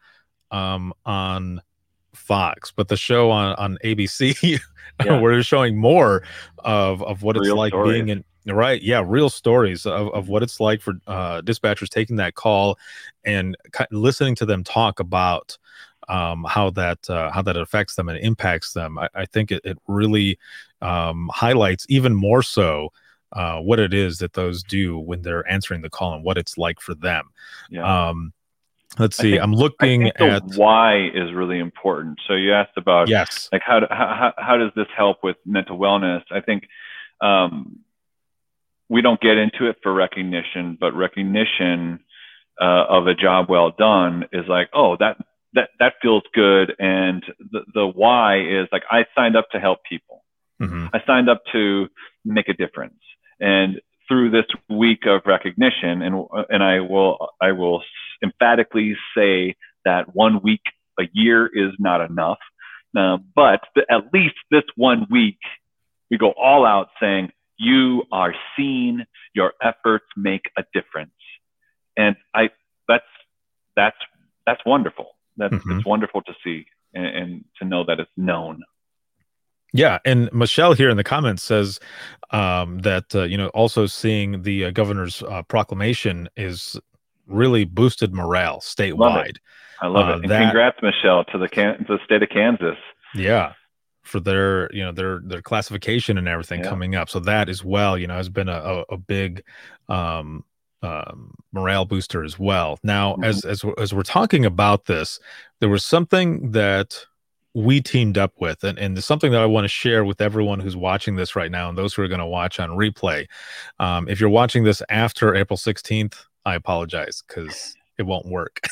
A: on Fox, but the show on ABC
C: Yeah.
A: where they're showing more of what it's
C: Real
A: like
C: stories.
A: being in, right, yeah, real stories of
C: Mhm.
A: what it's like for dispatchers taking that call and listening to them talk about how that affects them and impacts them. I think it really highlights even more so what it is that those do when they're answering the call and what it's like for them.
C: Yeah.
A: um, let's
C: I
A: see,
C: think
A: I'm
C: I
A: looking
C: think the
A: at,
C: why is really important. So you asked about
A: yes.
C: like how does this help with mental wellness? I think um, we don't get into it for recognition, but recognition of a job well done is like, oh, that feels good. And the why is like, I signed up to help people.
A: Hmm.
C: I signed up to make a difference. And through this week of recognition, and I will emphatically say that 1 week a year is not enough. But at least this 1 week, we go all out saying, you are seen, your efforts make a difference. And that's, that's, that's wonderful.
A: Hmm.
C: It's wonderful to see and to know that it's known.
A: Yeah, and Michelle here in the comments says that also seeing the governor's proclamation is really boosted morale
C: Love it.
A: statewide.
C: I love it. And
A: That
C: congrats, Michelle, to the state of Kansas.
A: Yeah, for their their classification and everything
C: Yeah.
A: coming up. So that as well, has been a big um, morale booster as well. Now,
C: Mhm.
A: as we're talking about this, there was something that we teamed up with, and something that I want to share with everyone who's watching this right now, and those who are going to watch on replay. If you're watching this after April 16th, I apologize because it won't work.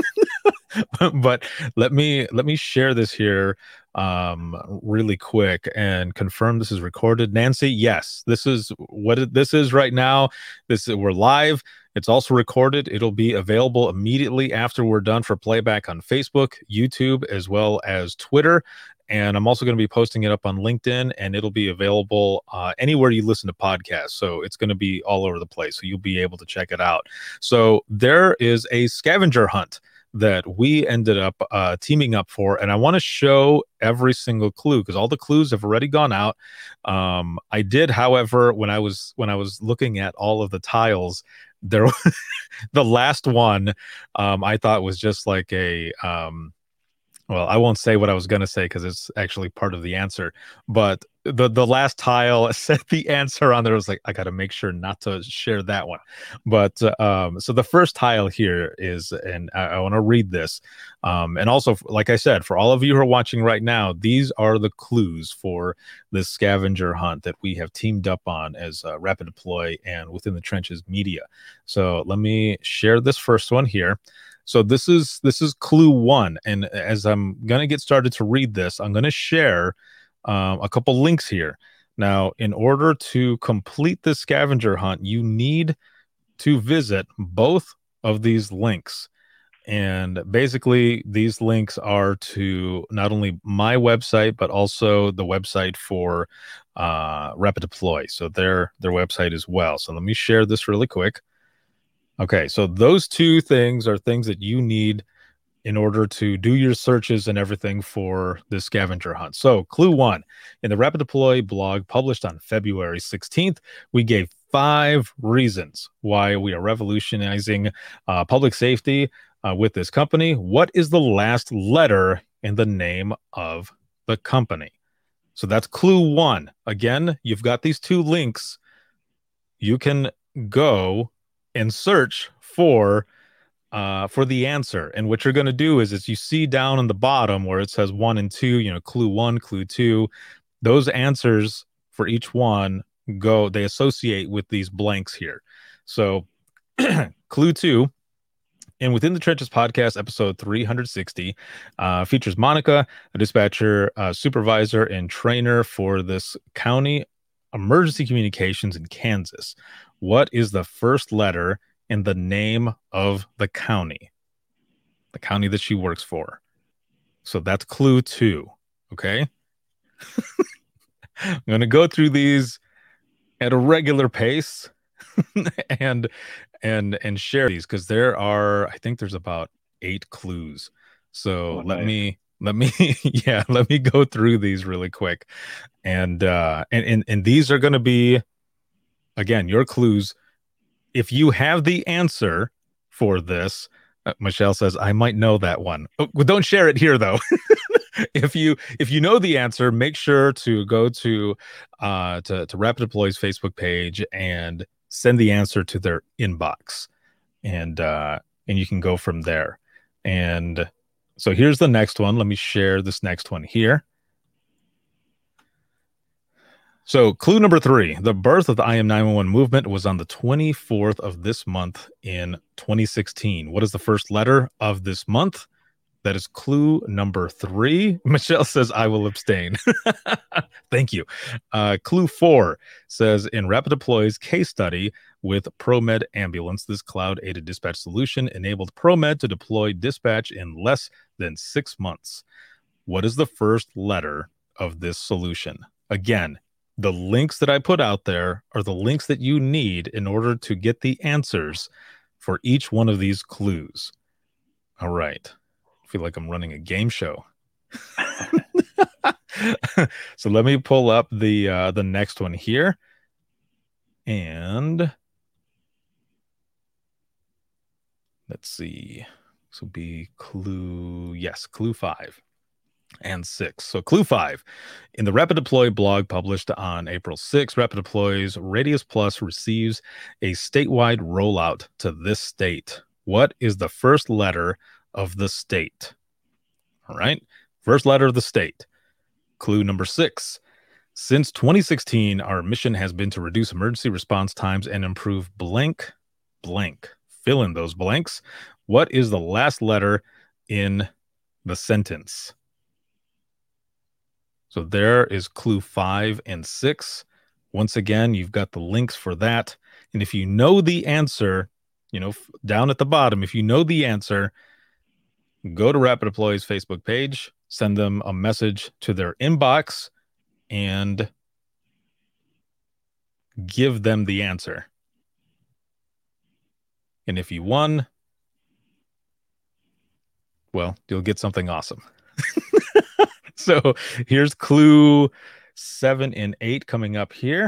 A: But let me share this here really quick and confirm this is recorded. Nancy, yes, this is what this is right now. We're live. It's also recorded. It'll be available immediately after we're done for playback on Facebook, YouTube, as well as Twitter. And I'm also going to be posting it up on LinkedIn, and it'll be available anywhere you listen to podcasts. So it's going to be all over the place. So you'll be able to check it out. So there is a scavenger hunt that we ended up teaming up for, and I want to show every single clue because all the clues have already gone out. I did, however, when I was looking at all of the tiles, there the last one I thought was just like a well, I won't say what I was going to say because it's actually part of the answer. But the last tile said the answer on there. I was like, I got to make sure not to share that one. But so the first tile here is, and I want to read this. And also, like I said, for all of you who are watching right now, these are the clues for this scavenger hunt that we have teamed up on as Rapid Deploy and Within the Trenches Media. So let me share this first one here. So this is clue one, and as I'm gonna get started to read this, I'm gonna share a couple links here. Now, in order to complete this scavenger hunt, you need to visit both of these links. And basically, these links are to not only my website, but also the website for Rapid Deploy. So their website as well. So let me share this really quick. Okay, so those two things are things that you need in order to do your searches and everything for the scavenger hunt. So, clue one, in the Rapid Deploy blog published on February 16th, we gave 5 reasons why we are revolutionizing public safety with this company. What is the last letter in the name of the company? So that's clue 1. Again, you've got these 2 links. You can go and search for the answer. And what you're going to do is you see down on the bottom where it says 1 and 2, clue 1, clue 2, those answers for each one they associate with these blanks here. So clue 2 in Within the Trenches podcast, episode 360, features Monica, a dispatcher, supervisor, and trainer for this county emergency communications in Kansas. What is the first letter in the name of the county that she works for? So that's clue 2. Okay. I'm going to go through these at a regular pace and share these, because I think there's about 8 clues. So let me let me go through these really quick. And these are going to be, again, your clues. If you have the answer for this, Michelle says, I might know that one. Oh, well, don't share it here, though. If you know the answer, make sure to go to Rapid Deploy's Facebook page and send the answer to their inbox, and you can go from there. And so here's the next one. Let me share this next one here. So clue number 3, the birth of the I Am 911 movement was on the 24th of this month in 2016. What is the first letter of this month? That is clue number 3. Michelle says, I will abstain. Thank you. Clue 4 says, in Rapid Deploy's case study with ProMed Ambulance, this cloud-aided dispatch solution enabled ProMed to deploy dispatch in less than 6 months. What is the first letter of this solution? Again, the links that I put out there are the links that you need in order to get the answers for each one of these clues. All right. I feel like I'm running a game show. So let me pull up the next one here. And let's see. This will be clue 5 and 6. So clue 5. In the Rapid Deploy blog published on April 6, Rapid Deploy's Radius Plus receives a statewide rollout to this state. What is the first letter of the state? All right. First letter of the state. Clue number 6. Since 2016, our mission has been to reduce emergency response times and improve blank. Fill in those blanks. What is the last letter in the sentence? So there is clue 5 and 6. Once again, you've got the links for that. And if you know the answer, down at the bottom, if you know the answer, go to Rapid Deploy's Facebook page, send them a message to their inbox, and give them the answer. And if you won, well, you'll get something awesome. So here's clue 7 and 8 coming up here.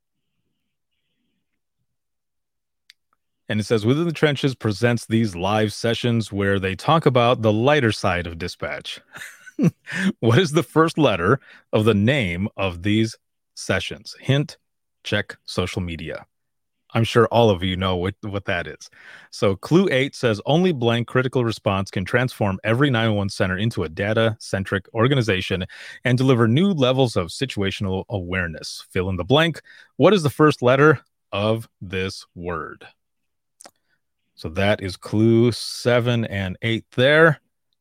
A: And it says, Within the Trenches presents these live sessions where they talk about the lighter side of dispatch. What is the first letter of the name of these sessions? Hint, check social media. I'm sure all of you know what that is. So clue 8 says, only blank critical response can transform every 911 center into a data-centric organization and deliver new levels of situational awareness. Fill in the blank. What is the first letter of this word? So that is clue 7 and 8 there.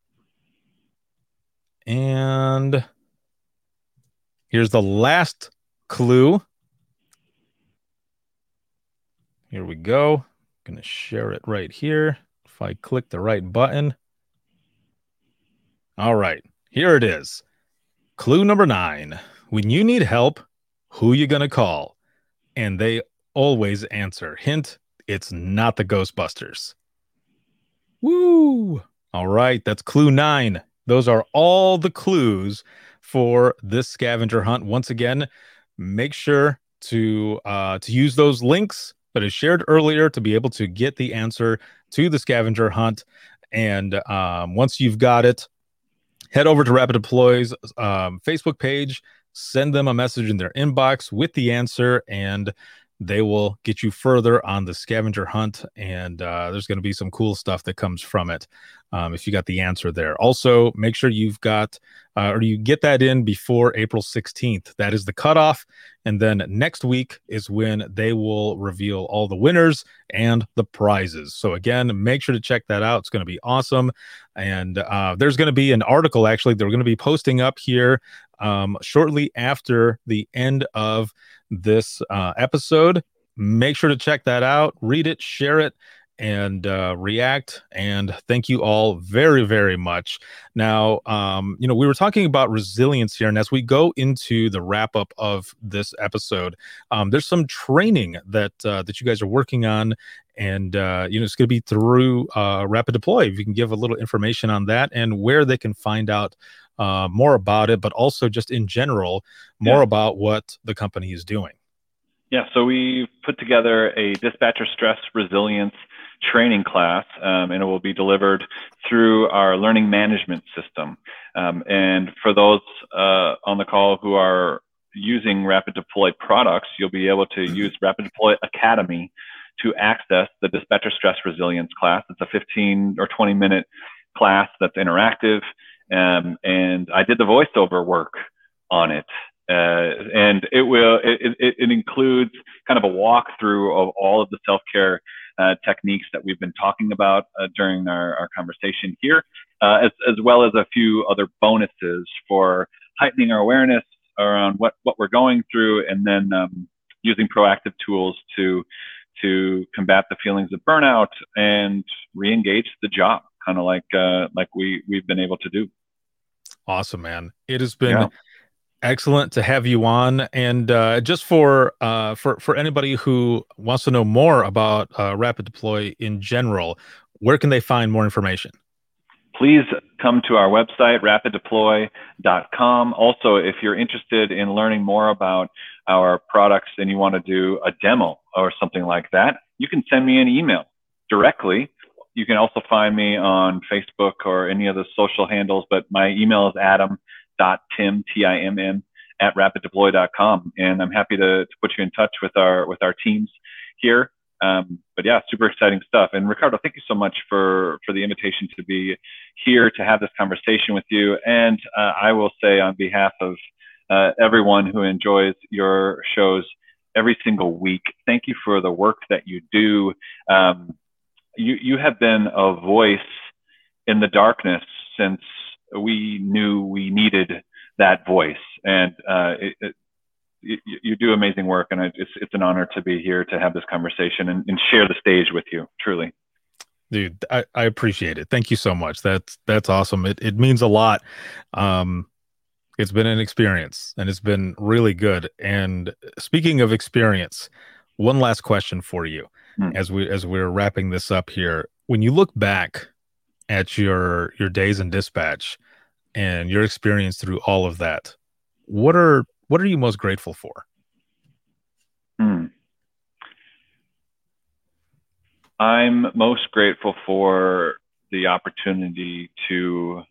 A: And here's the last clue. Here we go. I'm going to share it right here. If I click the right button. All right, here it is. Clue number 9. When you need help, who you going to call? And they always answer. Hint, it's not the Ghostbusters. Woo! All right, that's clue 9. Those are all the clues for this scavenger hunt. Once again, make sure to use those links that I shared earlier to be able to get the answer to the scavenger hunt. And once you've got it, head over to Rapid Deploy's Facebook page, send them a message in their inbox with the answer, and they will get you further on the scavenger hunt. And there's going to be some cool stuff that comes from it if you got the answer there. Also, make sure you've got or you get that in before April 16th. That is the cutoff. And then next week is when they will reveal all the winners and the prizes. So again, make sure to check that out. It's going to be awesome. And there's going to be an article, actually, they're going to be posting up here shortly after the end of this episode. Make sure to check that out, read it, share it, and react. And thank you all very, very much. Now, we were talking about resilience here, and as we go into the wrap up of this episode, there's some training that you guys are working on, and it's going to be through Rapid Deploy. If you can give a little information on that and where they can find out more about it, but also just in general, more about what the company is doing.
C: Yeah, so we put together a dispatcher stress resilience training class, and it will be delivered through our learning management system. And for those on the call who are using Rapid Deploy products, you'll be able to use Rapid Deploy Academy to access the dispatcher stress resilience class. It's a 15 or 20-minute class that's interactive. And I did the voiceover work on it. And it includes kind of a walkthrough of all of the self-care techniques that we've been talking about during our conversation here, as well as a few other bonuses for heightening our awareness around what we're going through, and then using proactive tools to combat the feelings of burnout and re-engage the job, kind of like we've been able to do.
A: Awesome, man. It has been excellent to have you on. And just for anybody who wants to know more about Rapid Deploy in general, where can they find more information?
C: Please come to our website, rapiddeploy.com. Also, if you're interested in learning more about our products and you want to do a demo or something like that, you can send me an email directly. You can also find me on Facebook or any of the social handles, but my email is adam.tim, T-I-M-M, at rapiddeploy.com. And I'm happy to put you in touch with our teams here. But yeah, super exciting stuff. And Ricardo, thank you so much for the invitation to be here to have this conversation with you. And I will say on behalf of everyone who enjoys your shows every single week, thank you for the work that you do. You have been a voice in the darkness since we knew we needed that voice. And you do amazing work, and it's an honor to be here to have this conversation and share the stage with you, truly.
A: Dude, I appreciate it. Thank you so much. That's awesome. It means a lot. It's been an experience, and it's been really good. And speaking of experience, one last question for you as we're wrapping this up here. When you look back at your days in dispatch and your experience through all of that, what are you most grateful for?
C: I'm most grateful for the opportunity to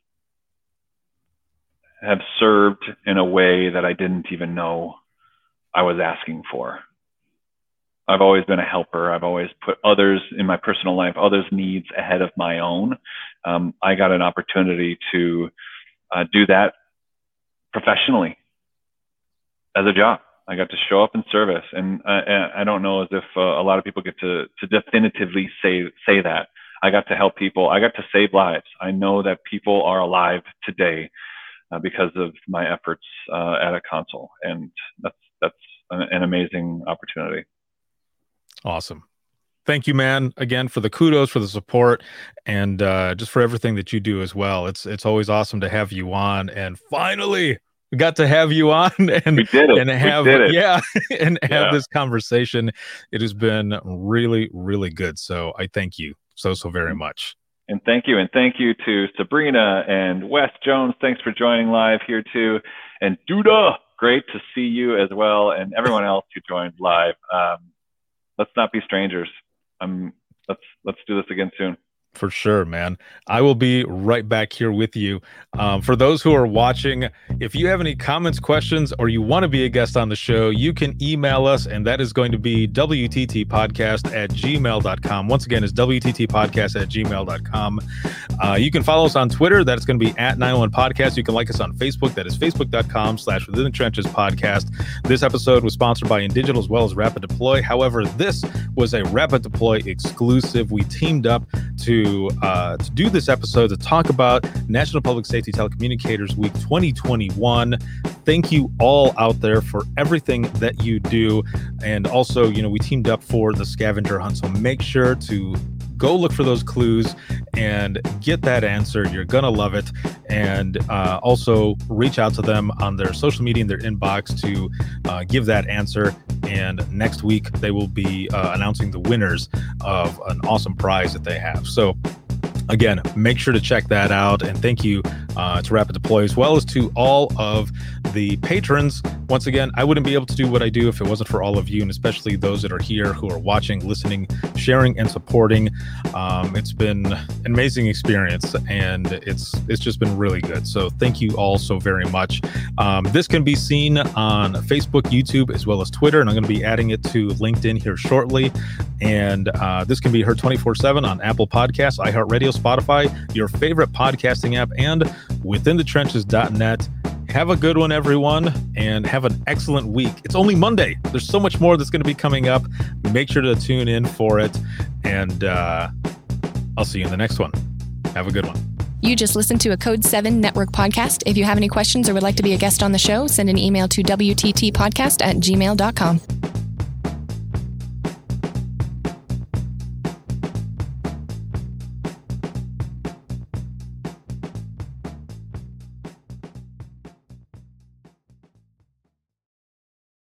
C: have served in a way that I didn't even know I was asking for. I've always been a helper. I've always put others in my personal life, others' needs ahead of my own. I got an opportunity to do that professionally as a job. I got to show up in service, and I don't know as if a lot of people get to definitively say that. I got to help people. I got to save lives. I know that people are alive today because of my efforts at a console, and that's an amazing opportunity.
A: Awesome. Thank you, man, again, for the kudos, for the support, and just for everything that you do as well. It's always awesome to have you on, and finally we got to have you on and have this conversation. It has been really, really good. So I thank you so very much.
C: And thank you to Sabrina and Wes Jones. Thanks for joining live here too. And Duda, great to see you as well, and everyone else who joined live. Let's not be strangers. Let's do this again soon.
A: For sure, man. I will be right back here with you. For those who are watching, if you have any comments, questions, or you want to be a guest on the show, you can email us, and that is going to be wttpodcast@gmail.com. Once again, it's wttpodcast@gmail.com. You can follow us on Twitter. That's going to be @901podcast. You can like us on Facebook. That is facebook.com/Within the Trenches podcast. This episode was sponsored by InDigital as well as Rapid Deploy. However, this was a Rapid Deploy exclusive. We teamed up to do this episode to talk about National Public Safety Telecommunicators Week 2021. Thank you all out there for everything that you do. And also, we teamed up for the scavenger hunt. So make sure to go look for those clues and get that answer. You're going to love it. And also reach out to them on their social media in their inbox to give that answer. And next week, they will be announcing the winners of an awesome prize that they have. So again, make sure to check that out. And thank you to Rapid Deploy as well as to all of the patrons. Once again, I wouldn't be able to do what I do if it wasn't for all of you, and especially those that are here who are watching, listening, sharing, and supporting. It's been an amazing experience, and it's just been really good. So thank you all so very much. This can be seen on Facebook, YouTube, as well as Twitter, and I'm going to be adding it to LinkedIn here shortly. And this can be heard 24/7 on Apple Podcasts, iHeartRadio, Spotify, your favorite podcasting app, and withinthetrenches.net. Have a good one, everyone, and have an excellent week. It's only Monday. There's so much more that's going to be coming up. Make sure to tune in for it, and I'll see you in the next one. Have a good one.
D: You just listened to a Code 7 Network podcast. If you have any questions or would like to be a guest on the show, send an email to wttpodcast@gmail.com.